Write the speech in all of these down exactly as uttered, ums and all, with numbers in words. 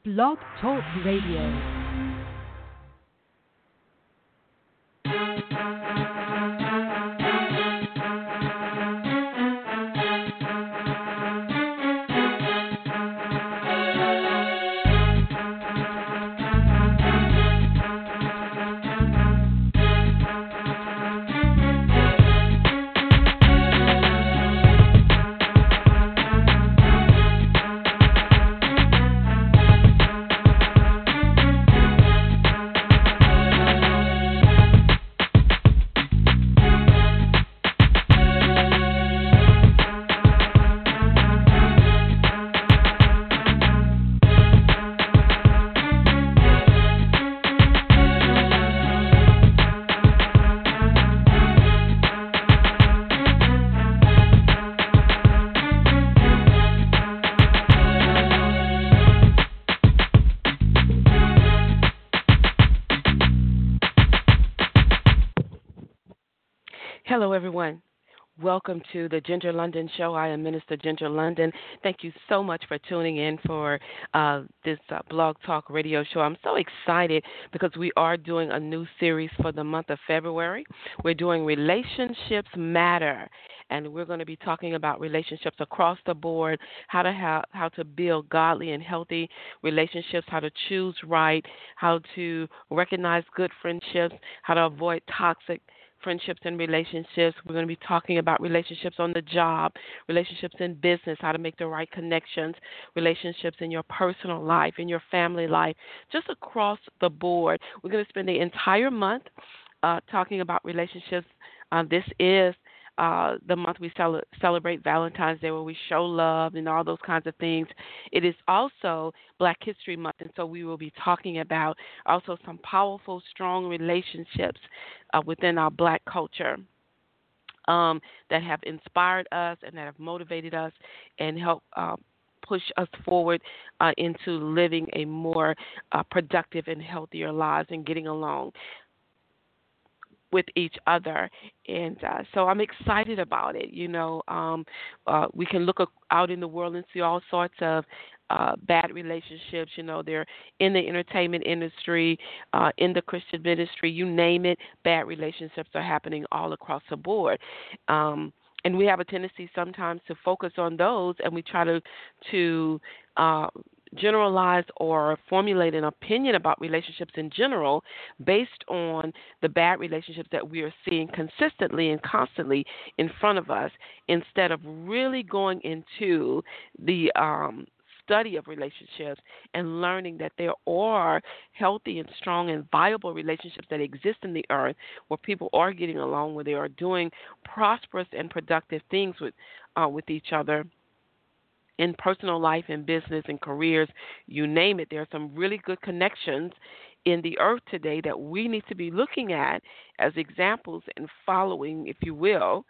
Blog Talk Radio. Hello, everyone. Welcome to the Ginger London Show. I am Minister Ginger London. Thank you so much for tuning in for uh, this uh, Blog Talk Radio show. I'm so excited because we are doing a new series for the month of February. We're doing Relationships Matter, and we're going to be talking about relationships across the board, how to have, how to build godly and healthy relationships, how to choose right, how to recognize good friendships, how to avoid toxic friendships and relationships. We're going to be talking about relationships on the job, relationships in business, how to make the right connections, relationships in your personal life, in your family life, just across the board. We're going to spend the entire month uh, talking about relationships. Uh, this is uh, the month we cel- celebrate Valentine's Day, where we show love and all those kinds of things. It is also Black History Month, and so we will be talking about also some powerful, strong relationships uh, within our Black culture um, that have inspired us and that have motivated us and helped uh, push us forward uh, into living a more uh, productive and healthier lives and getting along with each other. And uh, so I'm excited about it. You know, um, uh, we can look out in the world and see all sorts of uh, bad relationships. You know, they're in the entertainment industry, uh, in the Christian ministry, you name it, bad relationships are happening all across the board. Um, and we have a tendency sometimes to focus on those, and we try to, to uh, generalize or formulate an opinion about relationships in general based on the bad relationships that we are seeing consistently and constantly in front of us, instead of really going into the um, study of relationships and learning that there are healthy and strong and viable relationships that exist in the earth, where people are getting along, where they are doing prosperous and productive things with uh, with each other in personal life and business and careers, you name it. There are some really good connections in the earth today that we need to be looking at as examples and following, if you will,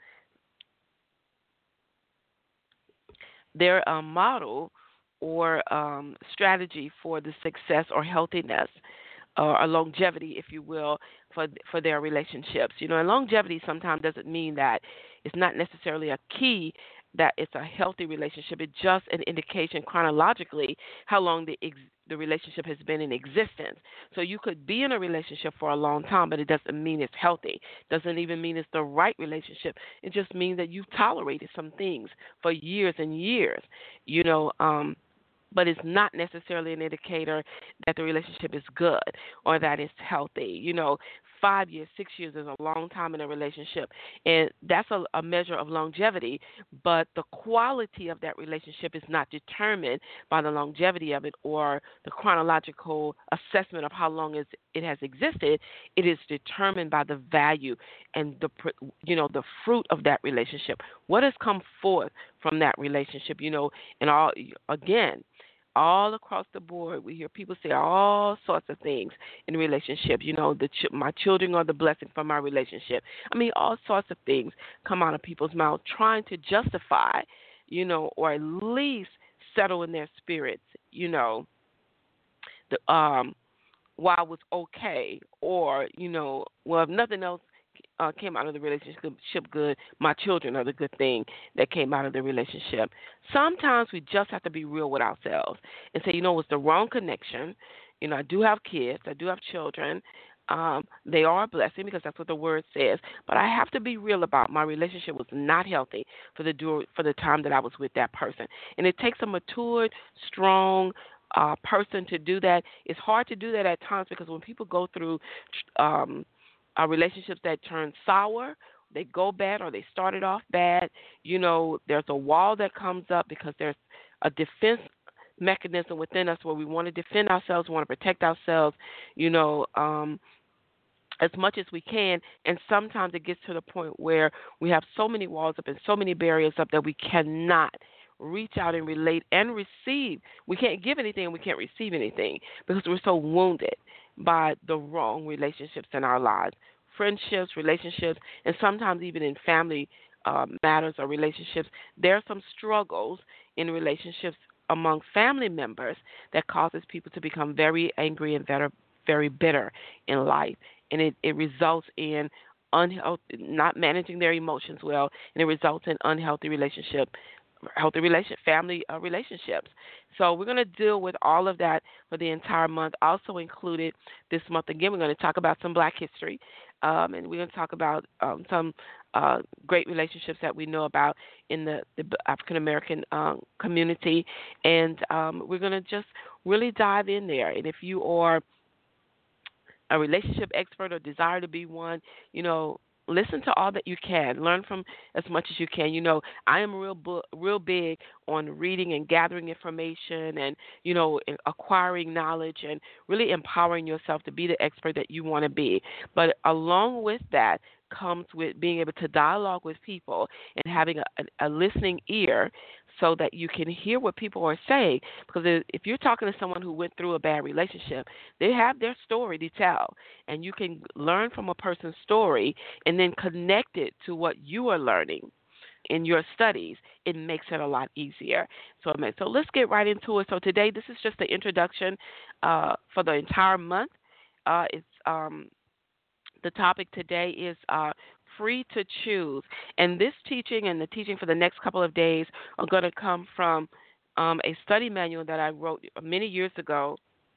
their um, model or um, strategy for the success or healthiness or longevity, if you will, for for their relationships. You know, and longevity sometimes doesn't mean that it's not necessarily a key that it's a healthy relationship. It's just an indication chronologically how long the ex- the relationship has been in existence. So you could be in a relationship for a long time, but it doesn't mean it's healthy. Doesn't even mean it's the right relationship. It just means that you've tolerated some things for years and years. You know, um, but it's not necessarily an indicator that the relationship is good or that it's healthy. You know, five years, six years is a long time in a relationship, and that's a, a measure of longevity, but the quality of that relationship is not determined by the longevity of it or the chronological assessment of how long is, it has existed. It is determined by the value and the, you know, the fruit of that relationship. What has come forth from that relationship, you know, and all, again, all across the board, we hear people say all sorts of things in relationships. You know, the ch- my children are the blessing from my relationship. I mean, all sorts of things come out of people's mouths trying to justify, you know, or at least settle in their spirits, you know, the um, why it was okay, or, you know, well, if nothing else uh, came out of the relationship good. My children are the good thing that came out of the relationship. Sometimes we just have to be real with ourselves and say, you know, it's the wrong connection. You know, I do have kids. I do have children. Um, they are a blessing because that's what the word says. But I have to be real about my relationship was not healthy for the for the time that I was with that person. And it takes a matured, strong uh, person to do that. It's hard to do that at times because when people go through um, uh, relationships that turn sour, they go bad or they started off bad, you know, there's a wall that comes up because there's a defense mechanism within us where we want to defend ourselves, we want to protect ourselves, you know, um, as much as we can. And sometimes it gets to the point where we have so many walls up and so many barriers up that we cannot reach out and relate and receive. We can't give anything and we can't receive anything because we're so wounded by the wrong relationships in our lives, friendships, relationships, and sometimes even in family uh, matters or relationships. There are some struggles in relationships among family members that causes people to become very angry and very, very bitter in life. And it, it results in unhealthy, not managing their emotions well, and it results in unhealthy relationship, healthy relation, family uh, relationships. So we're going to deal with all of that for the entire month. Also included this month, again, we're going to talk about some Black history, um, and we're going to talk about um, some uh, great relationships that we know about in the, the African American um, community, and um, we're going to just really dive in there. And if you are a relationship expert or desire to be one, you know, listen to all that you can. Learn from as much as you can. You know, I am real bu- real big on reading and gathering information and, you know, acquiring knowledge and really empowering yourself to be the expert that you want to be. But along with that comes with being able to dialogue with people and having a, a, a listening ear so that you can hear what people are saying. Because if you're talking to someone who went through a bad relationship, they have their story to tell, and you can learn from a person's story and then connect it to what you are learning in your studies. It makes it a lot easier. So, so let's get right into it. So today, this is just the introduction uh, for the entire month. Uh, it's um, the topic today is uh, free to choose. And this teaching and the teaching for the next couple of days are going to come from um, a study manual that I wrote many years ago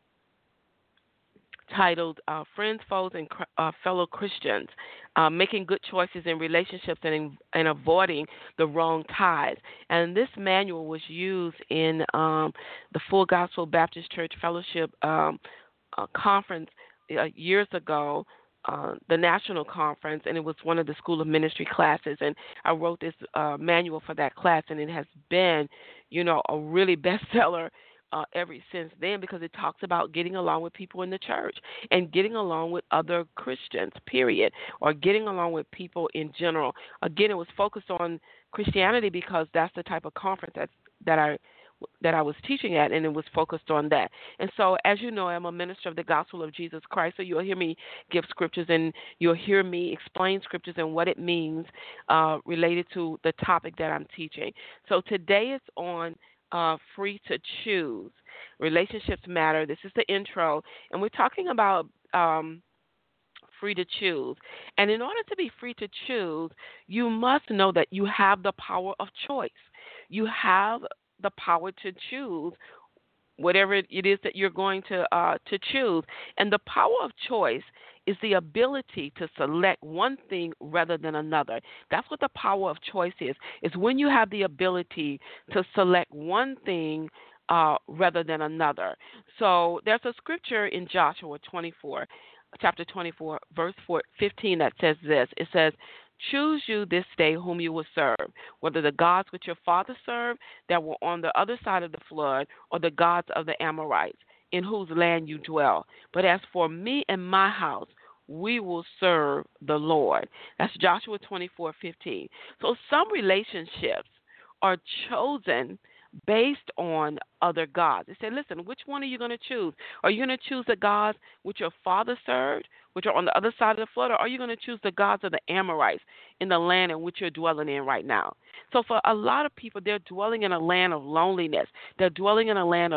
titled uh, Friends, Foes, and uh, Fellow Christians, uh, Making Good Choices in Relationships and, and Avoiding the Wrong Ties. And this manual was used in um, the Full Gospel Baptist Church Fellowship um, uh, conference uh, years ago, uh, the national conference, and it was one of the School of Ministry classes. And I wrote this uh, manual for that class, and it has been, you know, a really bestseller uh, ever since then because it talks about getting along with people in the church and getting along with other Christians, period, or getting along with people in general. Again, it was focused on Christianity because that's the type of conference that that I that I was teaching at, and it was focused on that. And so, as you know, I'm a minister of the gospel of Jesus Christ, so you'll hear me give scriptures, and you'll hear me explain scriptures and what it means uh, related to the topic that I'm teaching. So today it's on uh, free to choose. Relationships matter. This is the intro, and we're talking about um, free to choose. And in order to be free to choose, you must know that you have the power of choice. You have the power to choose whatever it is that you're going to uh, to choose. And the power of choice is the ability to select one thing rather than another. That's what the power of choice is. Is when you have the ability to select one thing uh, rather than another. So there's a scripture in Joshua twenty-four, chapter twenty-four, verse fifteen that says this. It says, "Choose you this day whom you will serve, whether the gods which your father served that were on the other side of the flood, or the gods of the Amorites, in whose land you dwell. But as for me and my house, we will serve the Lord." That's Joshua twenty-four fifteen. So some relationships are chosen based on other gods. They say, listen, which one are you going to choose? Are you going to choose the gods which your father served, which are on the other side of the flood, or are you going to choose the gods of the Amorites in the land in which you're dwelling in right now? So for a lot of people, they're dwelling in a land of loneliness. They're dwelling in a land of,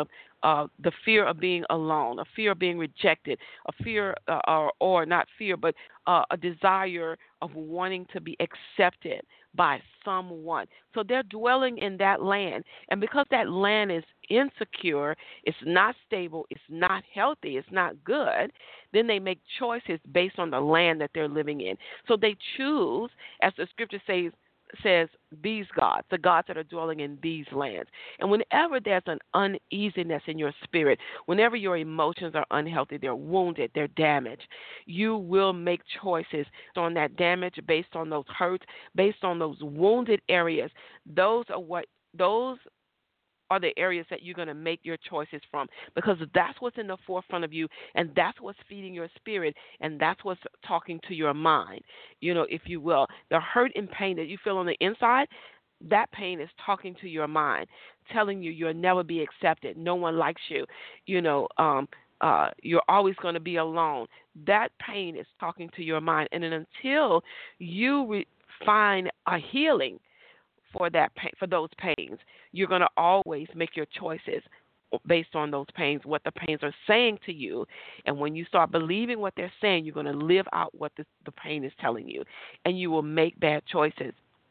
uh, the fear of being alone, a fear of being rejected, a fear, uh, or, or not fear, but uh, a desire of wanting to be accepted by someone. So they're dwelling in that land. And because that land is insecure, it's not stable, it's not healthy, it's not good, then they make choices based on the land that they're living in. So they choose, as the scripture says, says these gods, the gods that are dwelling in these lands. And whenever there's an uneasiness in your spirit, whenever your emotions are unhealthy, they're wounded, they're damaged, you will make choices on that damage, based on those hurts, based on those wounded areas. Those are what those are the areas that you're going to make your choices from, because that's what's in the forefront of you, and that's what's feeding your spirit, and that's what's talking to your mind, you know, if you will. The hurt and pain that you feel on the inside, that pain is talking to your mind, telling you you'll never be accepted, no one likes you, you know, um, uh, you're always going to be alone. That pain is talking to your mind, and then until you re- find a healing for that pain, for those pains, you're going to always make your choices based on those pains, what the pains are saying to you. And when you start believing what they're saying, you're going to live out what the, the pain is telling you, and you will make bad choices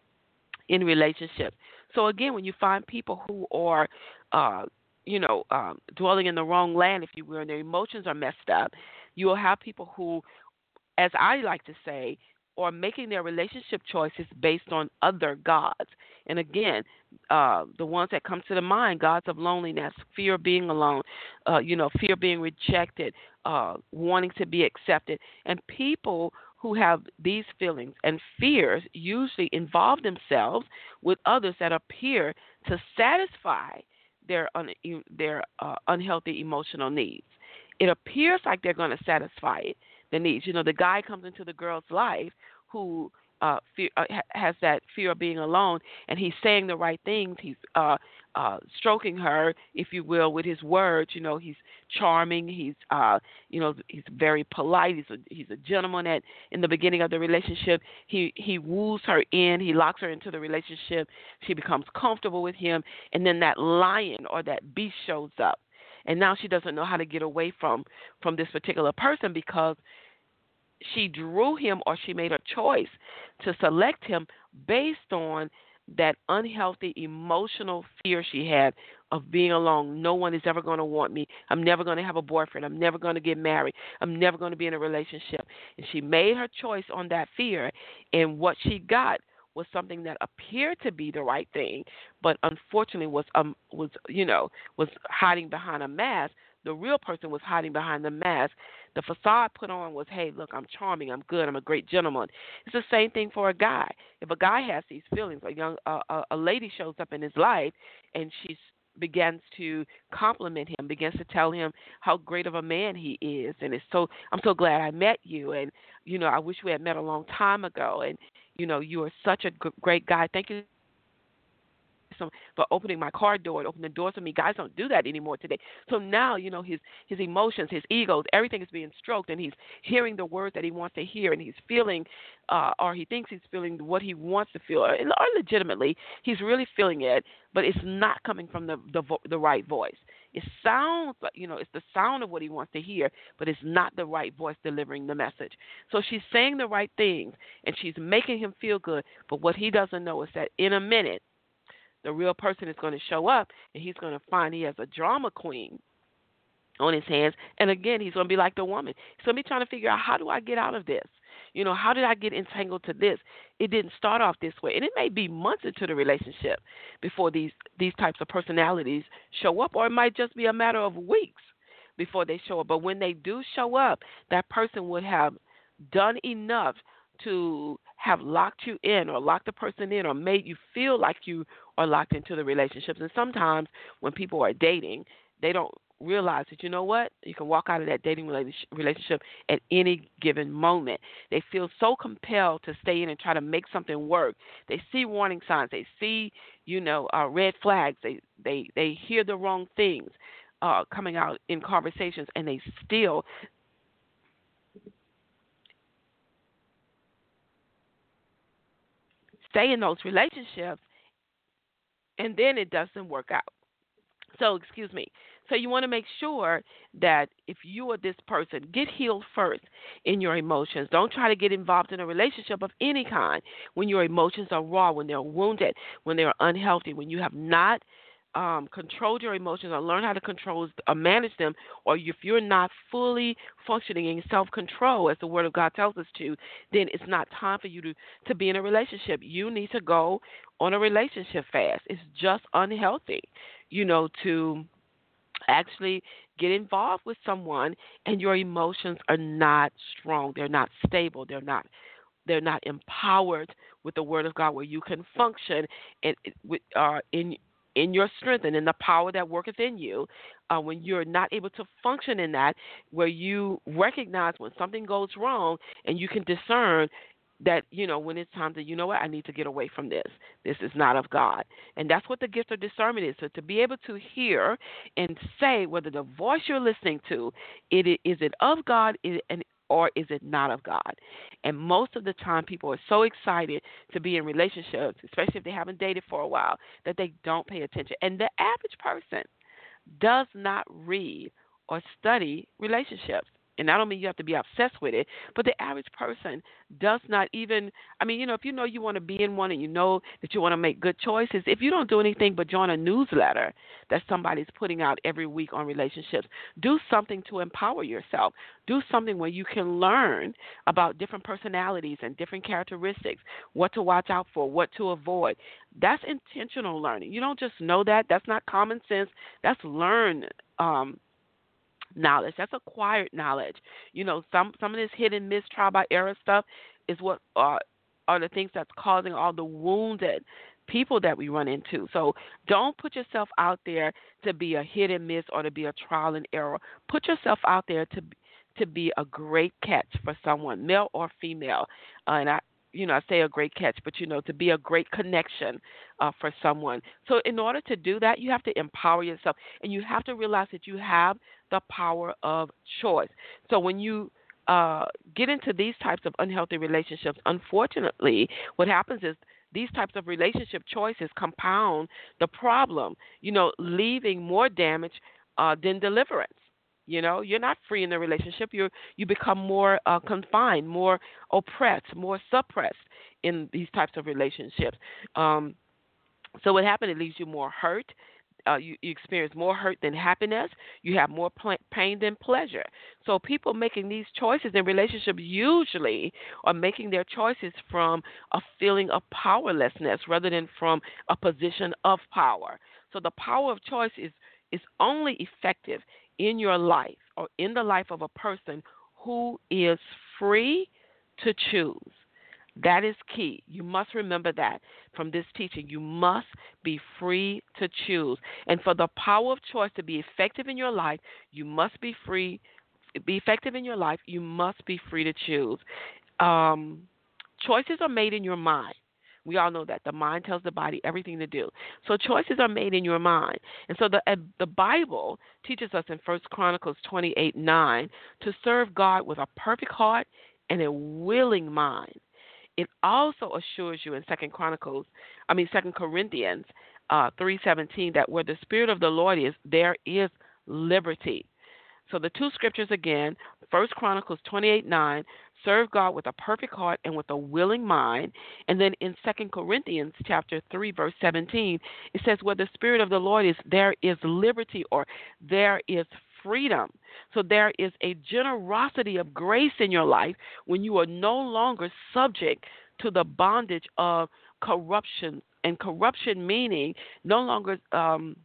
in relationships. So again, when you find people who are, uh, you know, um, dwelling in the wrong land, if you will, and their emotions are messed up, you will have people who, as I like to say, or making their relationship choices based on other gods. And again, uh, the ones that come to the mind, gods of loneliness, fear of being alone, uh, you know, fear of being rejected, uh, wanting to be accepted. And people who have these feelings and fears usually involve themselves with others that appear to satisfy their un- their uh, unhealthy emotional needs. It appears like they're going to satisfy it, the needs. You know, the guy comes into the girl's life who uh, fear, uh, has that fear of being alone, and he's saying the right things. He's uh, uh, stroking her, if you will, with his words. You know, he's charming. He's, uh, you know, he's very polite. He's a he's a gentleman. At in the beginning of the relationship, he he woos her in. He locks her into the relationship. She becomes comfortable with him, and then that lion or that beast shows up. And now she doesn't know how to get away from, from this particular person, because she drew him, or she made a choice to select him based on that unhealthy emotional fear she had of being alone. No one is ever going to want me. I'm never going to have a boyfriend. I'm never going to get married. I'm never going to be in a relationship. And she made her choice on that fear, and what she got was something that appeared to be the right thing, but unfortunately was um was you know was hiding behind a mask. The real person was hiding behind the mask. The facade put on was, hey, look, I'm charming, I'm good, I'm a great gentleman. It's the same thing for a guy. If a guy has these feelings, a young uh, a, a lady shows up in his life, and she begins to compliment him, begins to tell him how great of a man he is, and it's so I'm so glad I met you, and you know I wish we had met a long time ago, and you know you are such a g- great guy. Thank you some for opening my car door and opening the doors for me. Guys don't do that anymore today. So now, you know, his his emotions, his egos, everything is being stroked, and he's hearing the words that he wants to hear, and he's feeling, uh, or he thinks he's feeling what he wants to feel, or, or legitimately, he's really feeling it, but it's not coming from the the, vo- the right voice. It sounds like, you know, it's the sound of what he wants to hear, but it's not the right voice delivering the message. So she's saying the right things, and she's making him feel good, but what he doesn't know is that in a minute, the real person is going to show up, and he's going to find he has a drama queen on his hands. And again, he's going to be like the woman. He's going to be trying to figure out, how do I get out of this? You know, how did I get entangled to this? It didn't start off this way. And it may be months into the relationship before these, these types of personalities show up, or it might just be a matter of weeks before they show up. But when they do show up, that person would have done enough to have locked you in, or locked the person in, or made you feel like you are locked into the relationships. And sometimes when people are dating, they don't realize that, you know what, you can walk out of that dating relationship at any given moment. They feel so compelled to stay in and try to make something work. They see warning signs. They see, you know, uh, red flags. They, they, they hear the wrong things uh, coming out in conversations, and they still stay in those relationships, and then it doesn't work out. So, excuse me. So you want to make sure that if you are this person, get healed first in your emotions. Don't try to get involved in a relationship of any kind when your emotions are raw, when they're wounded, when they're unhealthy, when you have not um, controlled your emotions or learn how to control or manage them, or if you're not fully functioning in self-control, as the Word of God tells us to, then it's not time for you to, to be in a relationship. You need to go on a relationship fast. It's just unhealthy, you know, to actually get involved with someone and your emotions are not strong. They're not stable. They're not they're not empowered with the Word of God, where you can function in with uh, in in your strength and in the power that worketh in you. Uh, when you're not able to function in that, where you recognize when something goes wrong and you can discern that, you know, when it's time to, you know what, I need to get away from this. This is not of God. And that's what the gift of discernment is. So to be able to hear and say whether the voice you're listening to, it is it of God and or is it not of God? And most of the time, people are so excited to be in relationships, especially if they haven't dated for a while, that they don't pay attention. And the average person does not read or study relationships. And I don't mean you have to be obsessed with it, but the average person does not even, I mean, you know, if you know you want to be in one and you know that you want to make good choices, if you don't do anything but join a newsletter that somebody's putting out every week on relationships, do something to empower yourself. Do something where you can learn about different personalities and different characteristics, what to watch out for, what to avoid. That's intentional learning. You don't just know that. That's not common sense. That's learned um, knowledge. That's acquired knowledge. You know, some some of this hidden miss trial by error stuff is what uh, are the things that's causing all the wounded people that we run into. So don't put yourself out there to be a hit and miss or to be a trial and error. Put yourself out there to to be a great catch for someone, male or female. Uh, and I, you know, I say a great catch, but you know, to be a great connection uh, for someone. So in order to do that, you have to empower yourself, and you have to realize that you have the power of choice. So when you uh, get into these types of unhealthy relationships, unfortunately, what happens is these types of relationship choices compound the problem, you know, leaving more damage uh, than deliverance. You know, you're not free in the relationship. You you become more uh, confined, more oppressed, more suppressed in these types of relationships. Um, so what happened? It leaves you more hurt. Uh, you, you experience more hurt than happiness. You have more pl- pain than pleasure. So people making these choices in relationships usually are making their choices from a feeling of powerlessness rather than from a position of power. So the power of choice is is only effective in your life or in the life of a person who is free to choose. That is key. You must remember that from this teaching. You must be free to choose. And for the power of choice to be effective in your life, you must be free. Be effective in your life, you must be free to choose. Um, choices are made in your mind. We all know that the mind tells the body everything to do. So choices are made in your mind. And so the uh, the Bible teaches us in First Chronicles twenty-eight nine to serve God with a perfect heart and a willing mind. It also assures you in Second Chronicles, I mean Second Corinthians uh, three seventeen that where the Spirit of the Lord is, there is liberty. So the two scriptures again, First Chronicles twenty-eight nine, serve God with a perfect heart and with a willing mind. And then in Second Corinthians chapter three, verse seventeen, it says, where the Spirit of the Lord is, there is liberty, or there is freedom. So there is a generosity of grace in your life when you are no longer subject to the bondage of corruption. And corruption meaning no longer um,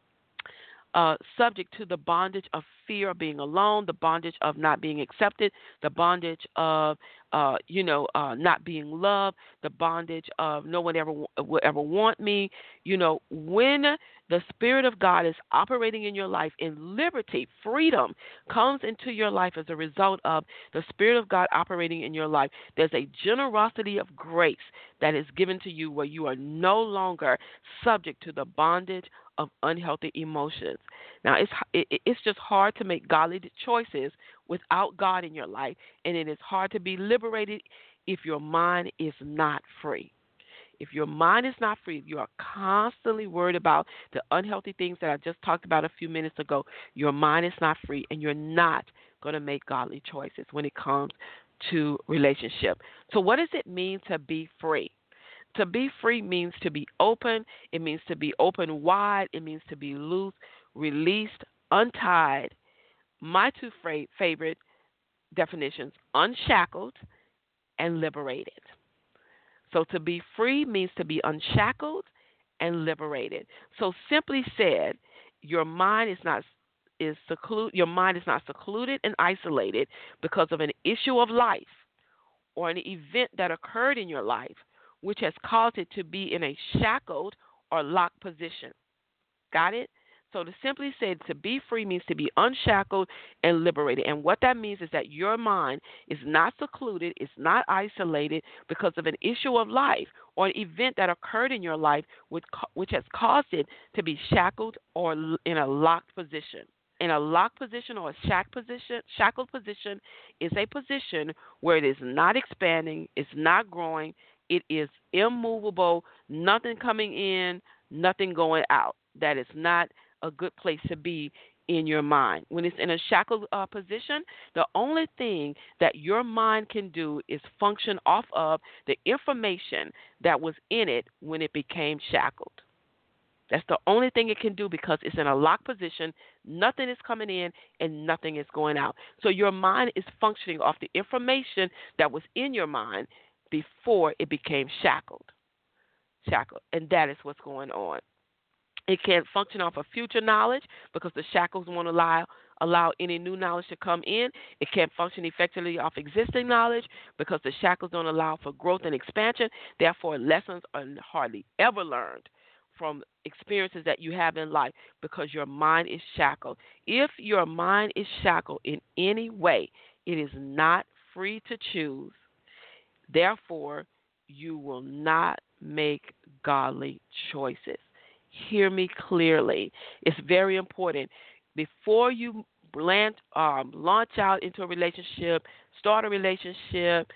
uh, subject to the bondage of fear of being alone, the bondage of not being accepted, the bondage of, uh, you know, uh, not being loved, the bondage of no one ever will ever want me. You know, when the Spirit of God is operating in your life in liberty, freedom comes into your life as a result of the Spirit of God operating in your life. There's a generosity of grace that is given to you where you are no longer subject to the bondage of unhealthy emotions. Now, it's it, it's just hard to make godly choices without God in your life, and it is hard to be liberated if your mind is not free. If your mind is not free, you are constantly worried about the unhealthy things that I just talked about a few minutes ago. Your mind is not free, and you're not going to make godly choices when it comes to relationship. So what does it mean to be free? To be free means to be open. It means to be open wide. It means to be loose, released, untied. My two fra- favorite definitions: unshackled and liberated. So to be free means to be unshackled and liberated. So simply said, your mind is not is seclude your mind is not secluded and isolated because of an issue of life or an event that occurred in your life which has caused it to be in a shackled or locked position. Got it? So to simply say to be free means to be unshackled and liberated. And what that means is that your mind is not secluded, it's not isolated because of an issue of life or an event that occurred in your life which, which has caused it to be shackled or in a locked position. In a locked position or a shack position, shackled position is a position where it is not expanding, it's not growing, it is immovable, nothing coming in, nothing going out. That is not a good place to be in your mind. When it's in a shackled uh, position, the only thing that your mind can do is function off of the information that was in it when it became shackled. That's the only thing it can do because it's in a locked position. Nothing is coming in and nothing is going out. So your mind is functioning off the information that was in your mind before it became shackled. Shackled. And that is what's going on. It can't function off of future knowledge because the shackles won't allow allow any new knowledge to come in. It can't function effectively off existing knowledge because the shackles don't allow for growth and expansion. Therefore, lessons are hardly ever learned from experiences that you have in life because your mind is shackled. If your mind is shackled in any way, it is not free to choose. Therefore, you will not make godly choices. Hear me clearly. It's very important. Before you launch, um, launch out into a relationship, start a relationship,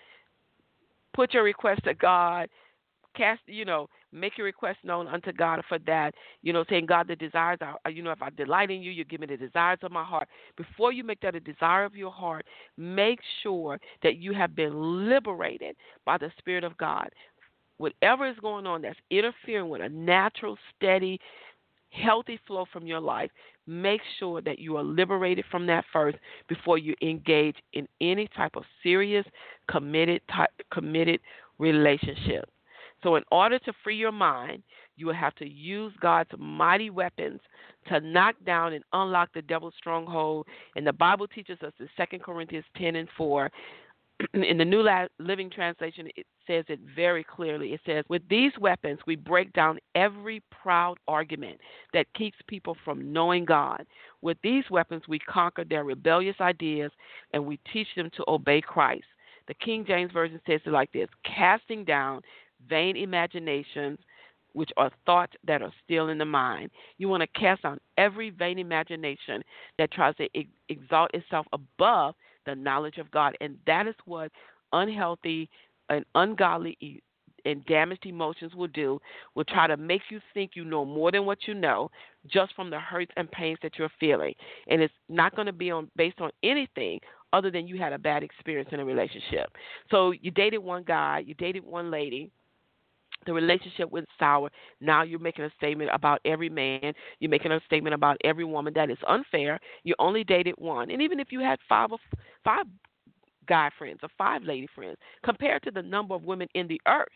put your request to God, cast, you know, make your request known unto God for that, you know, saying, God, the desires are, you know, if I delight in you, you give me the desires of my heart. Before you make that a desire of your heart, make sure that you have been liberated by the Spirit of God. Whatever is going on that's interfering with a natural, steady, healthy flow from your life, make sure that you are liberated from that first before you engage in any type of serious, committed, type, committed relationship. So in order to free your mind, you will have to use God's mighty weapons to knock down and unlock the devil's stronghold. And the Bible teaches us in Second Corinthians ten and four, in the New Living Translation, it says it very clearly. It says, with these weapons, we break down every proud argument that keeps people from knowing God. With these weapons, we conquer their rebellious ideas, and we teach them to obey Christ. The King James Version says it like this: casting down vain imaginations, which are thoughts that are still in the mind. You want to cast down every vain imagination that tries to ex- exalt itself above the knowledge of God. And that is what unhealthy and ungodly and damaged emotions will do, will try to make you think you know more than what you know just from the hurts and pains that you're feeling. And it's not going to be on based on anything other than you had a bad experience in a relationship. So you dated one guy, you dated one lady, the relationship went sour. Now you're making a statement about every man. You're making a statement about every woman. That is unfair. You only dated one. And even if you had five or five guy friends or five lady friends, compared to the number of women in the earth,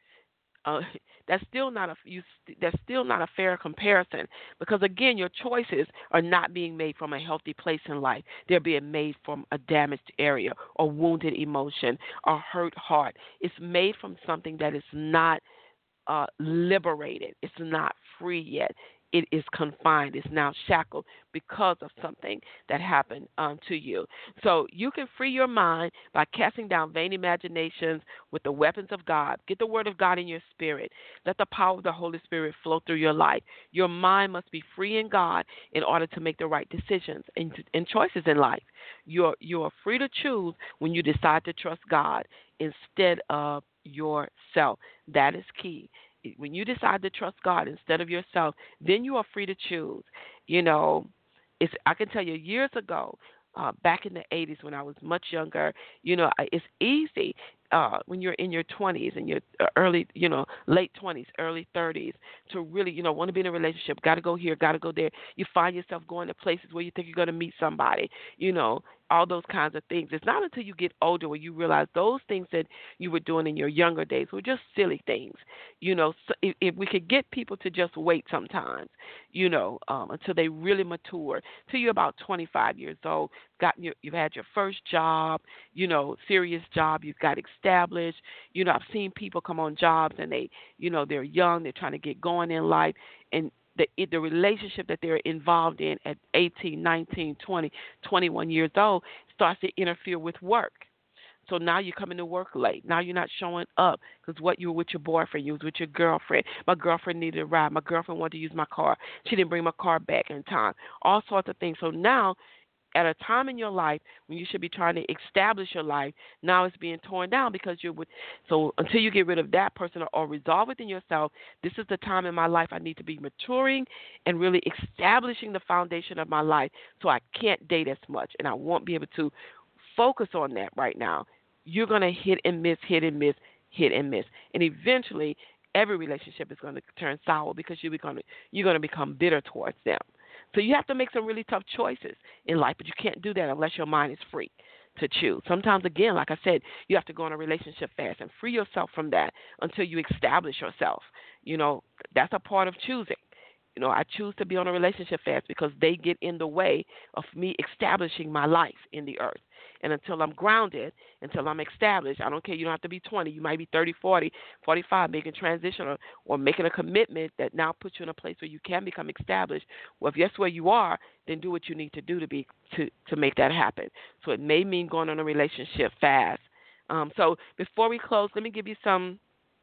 uh, that's still not a you, that's still not a fair comparison, because again, your choices are not being made from a healthy place in life. They're being made from a damaged area or wounded emotion or hurt heart. It's made from something that is not uh, liberated. It's not free yet. It is confined. It's now shackled because of something that happened um, to you. So you can free your mind by casting down vain imaginations with the weapons of God. Get the word of God in your spirit. Let the power of the Holy Spirit flow through your life. Your mind must be free in God in order to make the right decisions and, and choices in life. You're, you're free to choose when you decide to trust God instead of yourself. That is key. When you decide to trust God instead of yourself, then you are free to choose. You know, it's I can tell you years ago, uh, back in the eighties when I was much younger, you know, it's easy uh, when you're in your twenties and your uh, early, you know, late twenties, early thirties to really, you know, want to be in a relationship. Got to go here, got to go there. You find yourself going to places where you think you're going to meet somebody, you know, all those kinds of things. It's not until you get older where you realize those things that you were doing in your younger days were just silly things. You know, so if, if we could get people to just wait sometimes, you know, um, until they really mature, till you're about twenty-five years old, gotten your, you've had your first job, you know, serious job, you've got established. You know, I've seen people come on jobs and they, you know, they're young, they're trying to get going in life, and the the relationship that they're involved in at eighteen, nineteen, twenty, twenty-one years old starts to interfere with work. So now you're coming to work late. Now you're not showing up because what you were with your boyfriend, you was with your girlfriend. My girlfriend needed a ride. My girlfriend wanted to use my car. She didn't bring my car back in time. All sorts of things. So now at a time in your life when you should be trying to establish your life, now it's being torn down because you're with. So until you get rid of that person or, or resolve within yourself, this is the time in my life I need to be maturing and really establishing the foundation of my life so I can't date as much and I won't be able to focus on that right now. You're going to hit and miss, hit and miss, hit and miss. And eventually every relationship is going to turn sour because you're going to, you're going to become bitter towards them. So you have to make some really tough choices in life, but you can't do that unless your mind is free to choose. Sometimes, again, like I said, you have to go on a relationship fast and free yourself from that until you establish yourself. You know, that's a part of choosing. You know, I choose to be on a relationship fast because they get in the way of me establishing my life in the earth. And until I'm grounded, until I'm established, I don't care, you don't have to be twenty, you might be thirty, forty, forty-five, making transition or, or making a commitment that now puts you in a place where you can become established. Well, if that's where you are, then do what you need to do to be to, to make that happen. So it may mean going on a relationship fast. Um, so before we close, let me give you some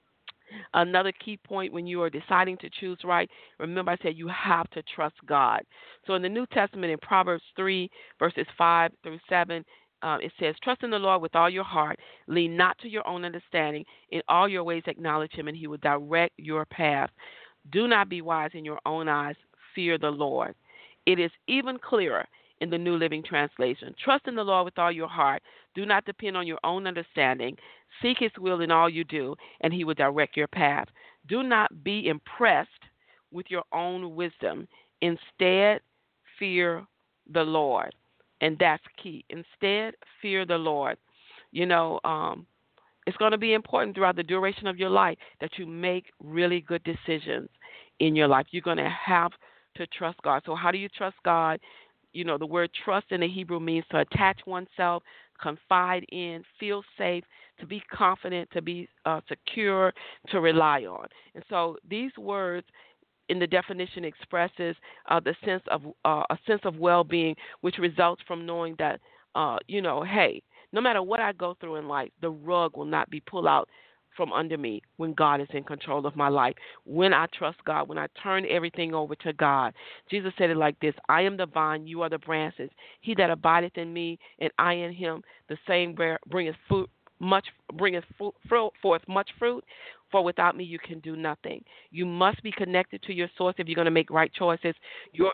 another key point when you are deciding to choose right. Remember, I said you have to trust God. So in the New Testament, in Proverbs three, verses five through seven, uh, it says, trust in the Lord with all your heart. Lean not to your own understanding. In all your ways acknowledge him, and he will direct your path. Do not be wise in your own eyes. Fear the Lord. It is even clearer in the New Living Translation. Trust in the Lord with all your heart. Do not depend on your own understanding. Seek his will in all you do, and he will direct your path. Do not be impressed with your own wisdom. Instead, fear the Lord. And that's key. Instead, fear the Lord. You know, um, it's going to be important throughout the duration of your life that you make really good decisions in your life. You're going to have to trust God. So how do you trust God? You know, the word trust in the Hebrew means to attach oneself, confide in, feel safe, to be confident, to be uh, secure, to rely on. And so these words in the definition expresses uh, the sense of uh, a sense of well-being, which results from knowing that, uh, you know, hey, no matter what I go through in life, the rug will not be pulled out from under me when God is in control of my life. When I trust God, when I turn everything over to God. Jesus said it like this: I am the vine, you are the branches. He that abideth in me, and I in him, the same bringeth fruit, much bringeth fruit, forth much fruit. For without me, you can do nothing. You must be connected to your source if you're going to make right choices. Your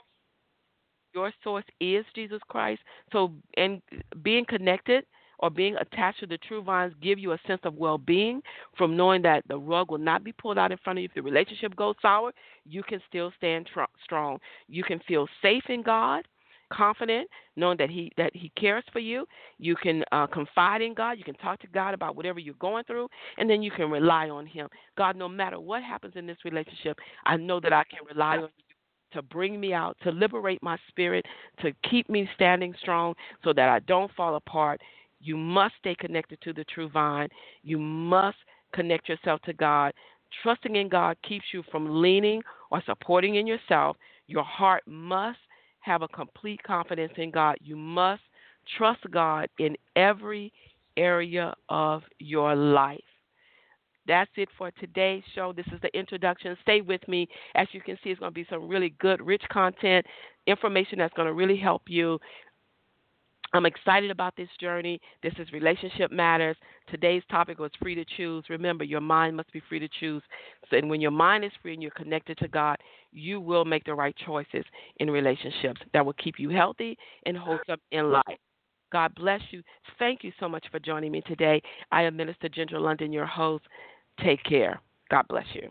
your source is Jesus Christ. So, and being connected or being attached to the true vines give you a sense of well-being from knowing that the rug will not be pulled out in front of you. If the relationship goes sour, you can still stand tr- strong. You can feel safe in God, confident, knowing that he that he cares for you. You can uh, confide in God. You can talk to God about whatever you're going through, and then you can rely on him. God, no matter what happens in this relationship, I know that I can rely on you to bring me out, to liberate my spirit, to keep me standing strong so that I don't fall apart. You must stay connected to the true vine. You must connect yourself to God. Trusting in God keeps you from leaning or supporting in yourself. Your heart must have a complete confidence in God. You must trust God in every area of your life. That's it for today's show. This is the introduction. Stay with me. As you can see, it's going to be some really good, rich content, information that's going to really help you I'm excited about this journey. This is Relationship Matters. Today's topic was free to choose. Remember, your mind must be free to choose. So, and when your mind is free and you're connected to God, you will make the right choices in relationships that will keep you healthy and wholesome in life. God bless you. Thank you so much for joining me today. I am Minister Ginger London, your host. Take care. God bless you.